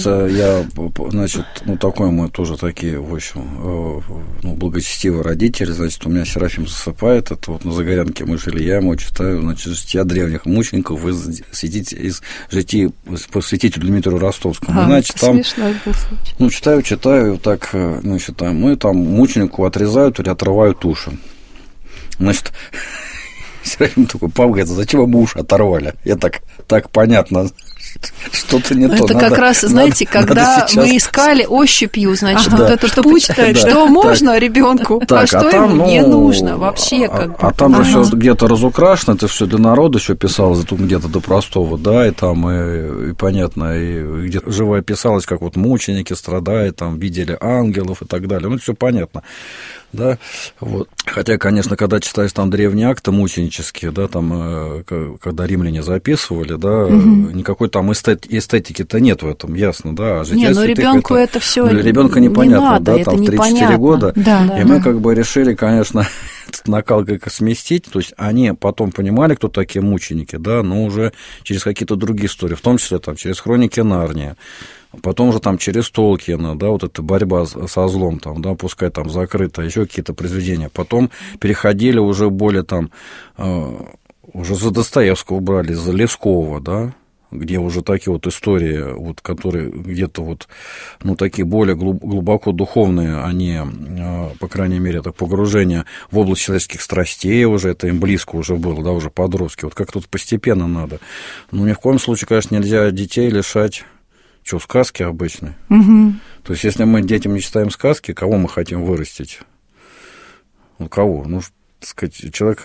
такой мы тоже такие, в общем, благочестивые родители, значит, у меня Серафим засыпает, это вот на Загорянке мы жили, я ему читаю, значит, жития древних мучеников из житий по святителю Дмитрию Ростовскому. Значит, там, читаю, так, значит, мы там мученику отрезают или отрывают уши. Значит, Серафим такой, папа говорит, зачем вы уши оторвали? Я так понятно, что-то не то.
Это как раз, знаете, когда мы искали ощупью, значит, вот этот путь, что можно ребенку, а что ему не нужно вообще.
А там же все где-то разукрашено, это все для народа еще писалось, где-то до простого, да, и там, и понятно, и где-то живо описалось, как вот мученики страдают, там, видели ангелов и так далее, ну, это все понятно. Да, вот. Хотя, конечно, когда читаешь там древние акты мученические, да, там, когда римляне записывали, да, никакой там эстетики-то нет в этом, ясно, да. А
не, но ребенку это все
для ребенка непонятно,
не надо,
да, там в 3-4 года.
Да,
и мы как бы решили, конечно, этот накал как сместить, то есть они потом понимали, кто такие мученики, да, но уже через какие-то другие истории, в том числе там через хроники Нарнии. Потом уже там через Толкиена, да, вот эта борьба со злом, там, да, пускай там закрыто, еще какие-то произведения. Потом переходили уже более там, уже за Достоевского брали, за Лескова, да, где уже такие вот истории, вот, которые где-то вот, ну, такие более глубоко духовные, они, по крайней мере, это погружение в область человеческих страстей уже, это им близко уже было, да, уже подростки. Вот как тут постепенно надо. Но ни в коем случае, конечно, нельзя детей лишать. Что, сказки обычные?
Угу.
То есть, если мы детям не читаем сказки, кого мы хотим вырастить? Ну, кого? Ну, так сказать, человек,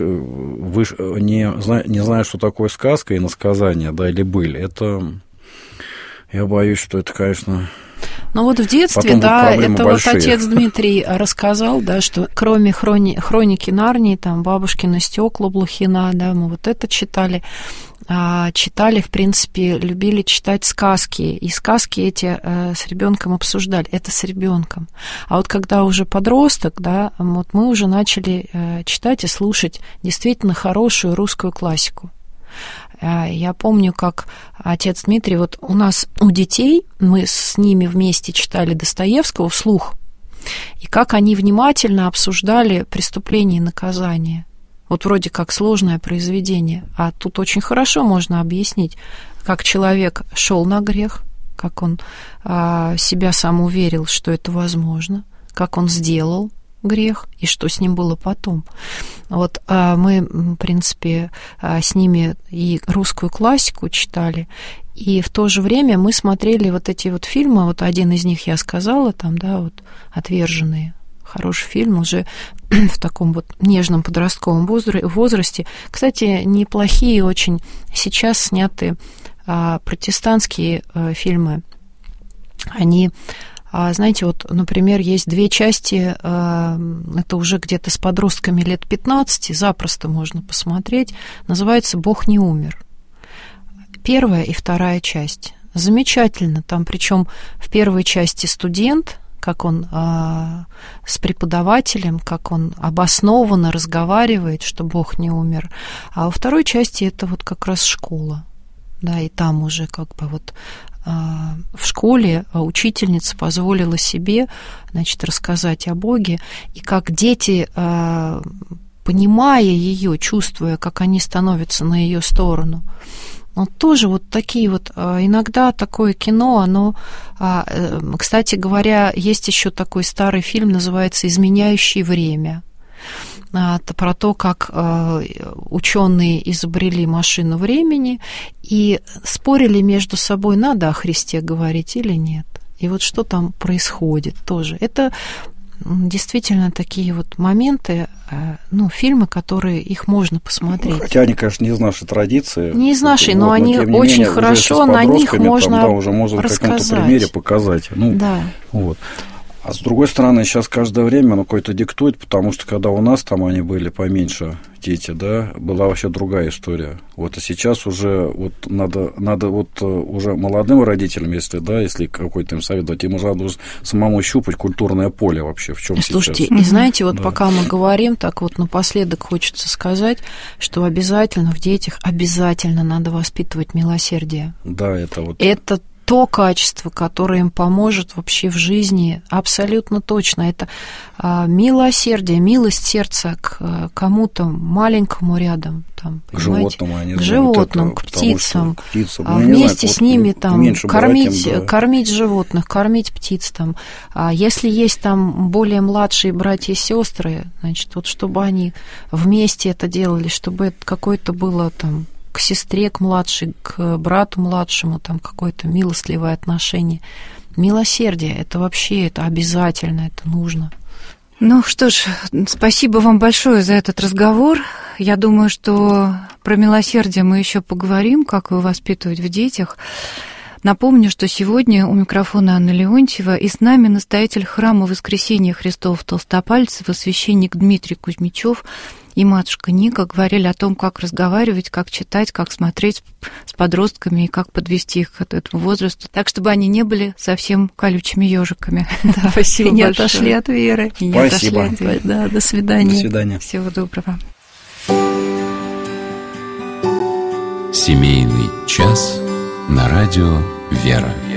не зная, что такое сказка и насказание, да, или быль, это, я боюсь, что это, конечно...
Ну вот в детстве, да, это большие. Вот отец Дмитрий рассказал, да, что кроме хроники Нарнии, там, «Бабушкины стекла» Блохина, да, мы вот это читали, в принципе, любили читать сказки, и сказки эти с ребенком обсуждали, это с ребенком. А вот когда уже подросток, да, вот мы уже начали читать и слушать действительно хорошую русскую классику. Я помню, как отец Дмитрий, вот у нас, у детей, мы с ними вместе читали Достоевского вслух, и как они внимательно обсуждали «Преступление и наказание». Вот вроде как сложное произведение, а тут очень хорошо можно объяснить, как человек шел на грех, как он себя сам уверил, что это возможно, как он сделал грех и что с ним было потом. Вот мы, в принципе, с ними и русскую классику читали, и в то же время мы смотрели вот эти вот фильмы, вот один из них я сказала, там, да, вот «Отверженные». Хороший фильм уже в таком вот нежном подростковом возрасте. Кстати, неплохие очень сейчас сняты протестантские фильмы. Они, знаете, вот, например, есть 2 части, это уже где-то с подростками лет 15, запросто можно посмотреть, называется «Бог не умер». 1 и 2 часть. Замечательно, там причем в 1 части студент, как он с преподавателем, как он обоснованно разговаривает, что Бог не умер. А во 2 части это вот как раз школа. Да, и там уже как бы вот в школе учительница позволила себе, значит, рассказать о Боге, и как дети, понимая ее, чувствуя, как они становятся на ее сторону, но тоже вот такие вот, иногда такое кино, оно, кстати говоря, есть еще такой старый фильм, называется «Изменяющий время». Это про то, как ученые изобрели машину времени и спорили между собой, надо о Христе говорить или нет. И вот что там происходит тоже. Это действительно такие вот моменты, ну, фильмы, которые их можно посмотреть.
Хотя они, конечно, не из нашей традиции.
Не из нашей, но они очень хорошо, на них можно
там, да, уже можно рассказать. В каком-то примере показать. Ну,
да.
Вот. А с другой стороны, сейчас каждое время оно какое-то диктует, потому что когда у нас там они были поменьше, дети, да, была вообще другая история. Вот, а сейчас уже вот надо вот уже молодым родителям, если какой-то им совет дать, им уже надо самому щупать культурное поле вообще, в чем сейчас.
Слушайте, и знаете, вот пока мы говорим, так вот напоследок хочется сказать, что обязательно в детях обязательно надо воспитывать милосердие.
Да, это вот...
Это то качество, которое им поможет вообще в жизни, абсолютно точно. Это милосердие, милость сердца к кому-то маленькому рядом. Там,
к животным,
к животным, к птицам. Вместе с ними там, кормить животных, кормить птиц. Там. Если есть там более младшие братья и сестры, значит, вот чтобы они вместе это делали, чтобы это какое-то было там к сестре, к младшей, к брату младшему, там какое-то милостливое отношение. Милосердие – это вообще, это обязательно, это нужно.
Ну что ж, спасибо вам большое за этот разговор. Я думаю, что про милосердие мы еще поговорим, как его воспитывать в детях. Напомню, что сегодня у микрофона Анна Леонтьева и с нами настоятель храма Воскресения Христова в Толстопальцево, священник Дмитрий Кузьмичев и матушка Ника говорили о том, как разговаривать, как читать, как смотреть с подростками и как подвести их к этому возрасту, так, чтобы они не были совсем колючими ежиками. Спасибо большое.
Не отошли от веры.
Спасибо.
Да, до свидания.
До свидания.
Всего доброго.
Семейный час на радио «Вера».